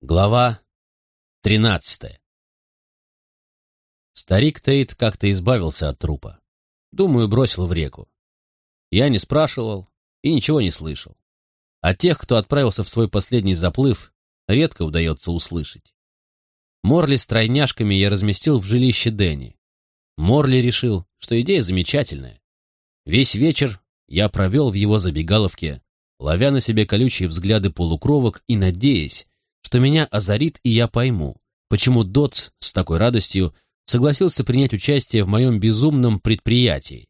Глава 13. Старик Тейт как-то избавился от трупа. Думаю, бросил в реку. Я не спрашивал и ничего не слышал. А тех, кто отправился в свой последний заплыв, редко удается услышать. Морли с тройняшками я разместил в жилище Дэнни. Морли решил, что идея замечательная. Весь вечер я провел в его забегаловке, ловя на себе колючие взгляды полукровок и надеясь, что меня озарит, и я пойму, почему Дотс с такой радостью согласился принять участие в моем безумном предприятии.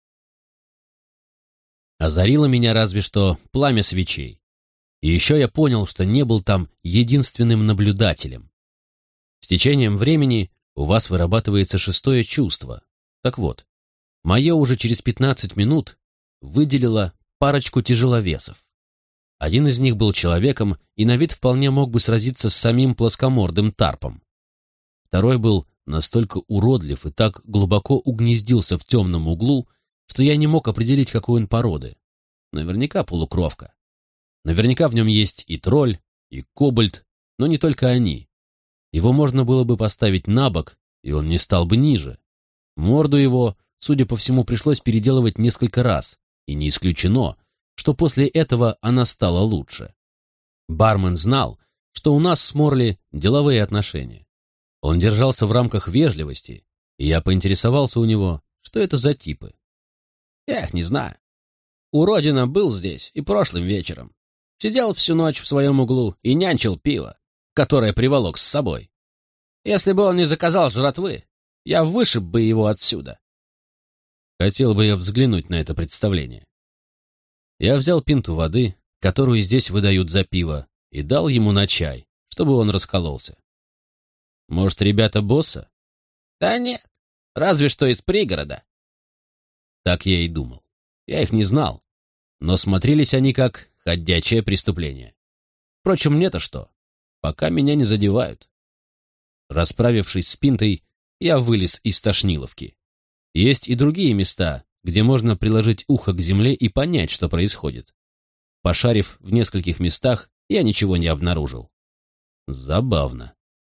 Озарило меня разве что пламя свечей. И еще я понял, что не был там единственным наблюдателем. С течением времени у вас вырабатывается шестое чувство. Так вот, мое уже через 15 минут выделило парочку тяжеловесов. Один из них был человеком и на вид вполне мог бы сразиться с самим плоскомордым тарпом. Второй был настолько уродлив и так глубоко угнездился в темном углу, что я не мог определить, какой он породы. Наверняка полукровка. Наверняка в нем есть и тролль, и кобальт, но не только они. Его можно было бы поставить на бок, и он не стал бы ниже. Морду его, судя по всему, пришлось переделывать несколько раз, и не исключено, что после этого она стала лучше. Бармен знал, что у нас с Морли деловые отношения. Он держался в рамках вежливости, и я поинтересовался у него, что это за типы. Я их не знаю. Уродина был здесь и прошлым вечером. Сидел всю ночь в своем углу и нянчил пиво, которое приволок с собой. Если бы он не заказал жратвы, я вышиб бы его отсюда. Хотел бы я взглянуть на это представление. Я взял пинту воды, которую здесь выдают за пиво, и дал ему на чай, чтобы он раскололся. Может, ребята босса? Да нет, разве что из пригорода. Так я и думал. Я их не знал, но смотрелись они как ходячее преступление. Впрочем, мне-то что? Пока меня не задевают. Расправившись с пинтой, я вылез из тошниловки. Есть и другие места, где можно приложить ухо к земле и понять, что происходит. Пошарив в нескольких местах, я ничего не обнаружил. Забавно.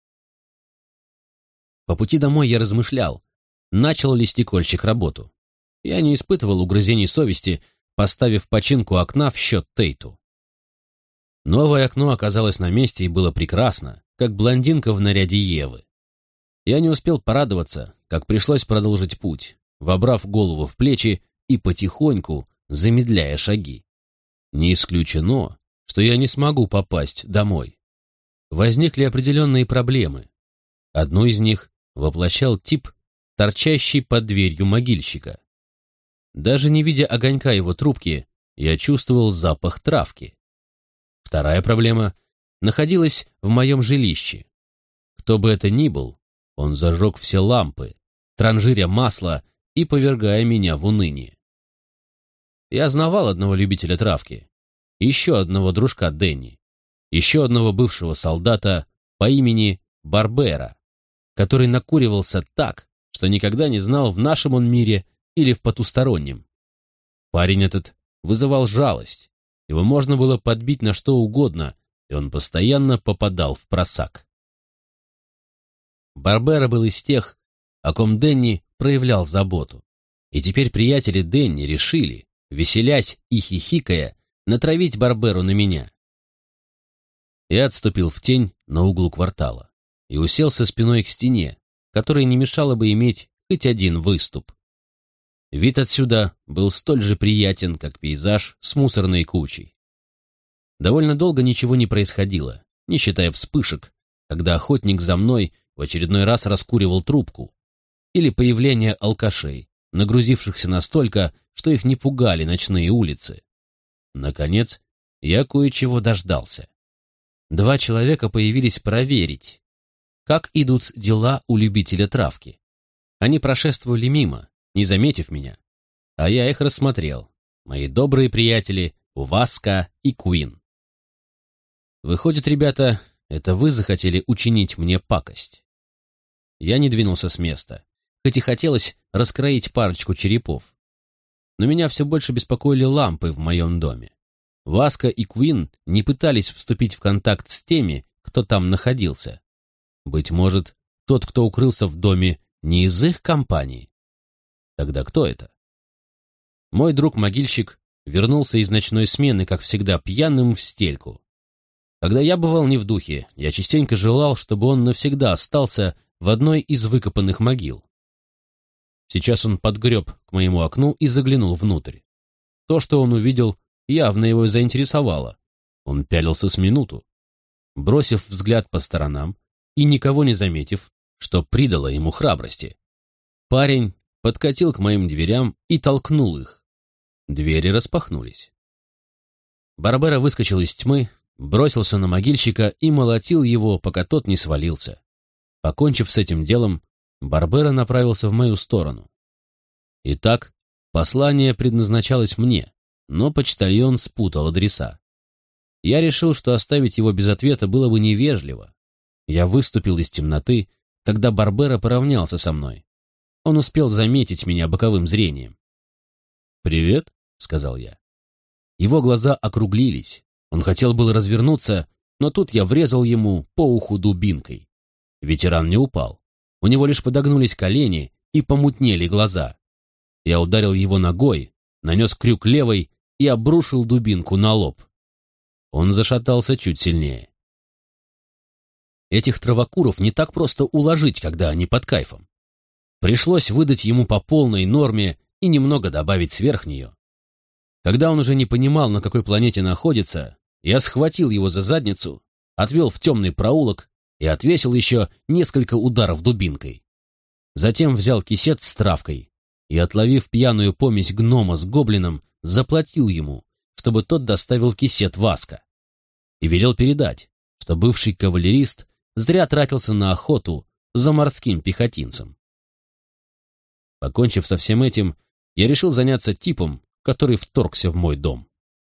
По пути домой я размышлял, начал ли стекольщик работу. Я не испытывал угрызений совести, поставив починку окна в счет Тейту. Новое окно оказалось на месте и было прекрасно, как блондинка в наряде Евы. Я не успел порадоваться, как пришлось продолжить путь, вобрав голову в плечи и потихоньку замедляя шаги. Не исключено, что я не смогу попасть домой. Возникли определенные проблемы. Одну из них воплощал тип, торчащий под дверью могильщика. Даже не видя огонька его трубки, я чувствовал запах травки. Вторая проблема находилась в моем жилище. Кто бы это ни был, он зажег все лампы, транжиря масло и повергая меня в уныние. Я знавал одного любителя травки, еще одного дружка Дэнни, еще одного бывшего солдата по имени Барбера, который накуривался так, что никогда не знал, в нашем он мире или в потустороннем. Парень этот вызывал жалость, его можно было подбить на что угодно, и он постоянно попадал в просак. Барбера был из тех, о ком Дэнни проявлял заботу. И теперь приятели Дэнни решили, веселясь и хихикая, натравить Барберу на меня. Я отступил в тень на углу квартала и уселся спиной к стене, которой не мешало бы иметь хоть один выступ. Вид отсюда был столь же приятен, как пейзаж с мусорной кучей. Довольно долго ничего не происходило, не считая вспышек, когда охотник за мной в очередной раз раскуривал трубку, или появление алкашей, нагрузившихся настолько, что их не пугали ночные улицы. Наконец, я кое-чего дождался. 2 человека появились проверить, как идут дела у любителя травки. Они прошествовали мимо, не заметив меня, а я их рассмотрел. Мои добрые приятели Васка и Куин. Выходит, ребята, это вы захотели учинить мне пакость. Я не двинулся с места, хоть и хотелось раскроить парочку черепов. Но меня все больше беспокоили лампы в моем доме. Васка и Куин не пытались вступить в контакт с теми, кто там находился. Быть может, тот, кто укрылся в доме, не из их компании? Тогда кто это? Мой друг-могильщик вернулся из ночной смены, как всегда, пьяным в стельку. Когда я бывал не в духе, я частенько желал, чтобы он навсегда остался в одной из выкопанных могил. Сейчас он подгреб к моему окну и заглянул внутрь. То, что он увидел, явно его заинтересовало. Он пялился с минуту, бросив взгляд по сторонам и никого не заметив, что придало ему храбрости. Парень подкатил к моим дверям и толкнул их. Двери распахнулись. Барбера выскочил из тьмы, бросился на могильщика и молотил его, пока тот не свалился. Покончив с этим делом, Барбера направился в мою сторону. Итак, послание предназначалось мне, но почтальон спутал адреса. Я решил, что оставить его без ответа было бы невежливо. Я выступил из темноты, когда Барбера поравнялся со мной. Он успел заметить меня боковым зрением. «Привет», — сказал я. Его глаза округлились. Он хотел было развернуться, но тут я врезал ему по уху дубинкой. Ветеран не упал. У него лишь подогнулись колени и помутнели глаза. Я ударил его ногой, нанес крюк левой и обрушил дубинку на лоб. Он зашатался чуть сильнее. Этих травокуров не так просто уложить, когда они под кайфом. Пришлось выдать ему по полной норме и немного добавить сверх нее. Когда он уже не понимал, на какой планете находится, я схватил его за задницу, отвел в темный проулок и отвесил еще несколько ударов дубинкой. Затем взял кисет с травкой и, отловив пьяную помесь гнома с гоблином, заплатил ему, чтобы тот доставил кисет Васка. И велел передать, что бывший кавалерист зря тратился на охоту за морским пехотинцем. Покончив со всем этим, я решил заняться типом, который вторгся в мой дом.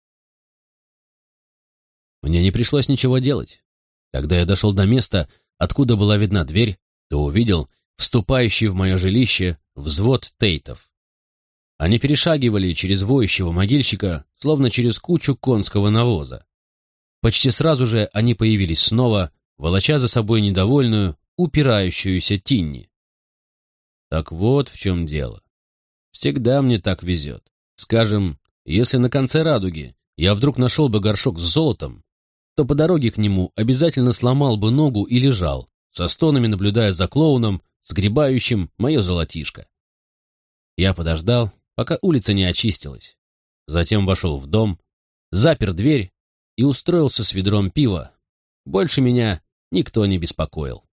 Мне не пришлось ничего делать. Когда я дошел до места, откуда была видна дверь, то увидел вступающий в мое жилище взвод тейтов. Они перешагивали через воющего могильщика, словно через кучу конского навоза. Почти сразу же они появились снова, волоча за собой недовольную, упирающуюся Тинни. Так вот в чем дело. Всегда мне так везет. Скажем, если на конце радуги я вдруг нашел бы горшок с золотом, то по дороге к нему обязательно сломал бы ногу и лежал, со стонами наблюдая за клоуном, сгребающим мое золотишко. Я подождал, пока улица не очистилась. Затем вошел в дом, запер дверь и устроился с ведром пива. Больше меня никто не беспокоил.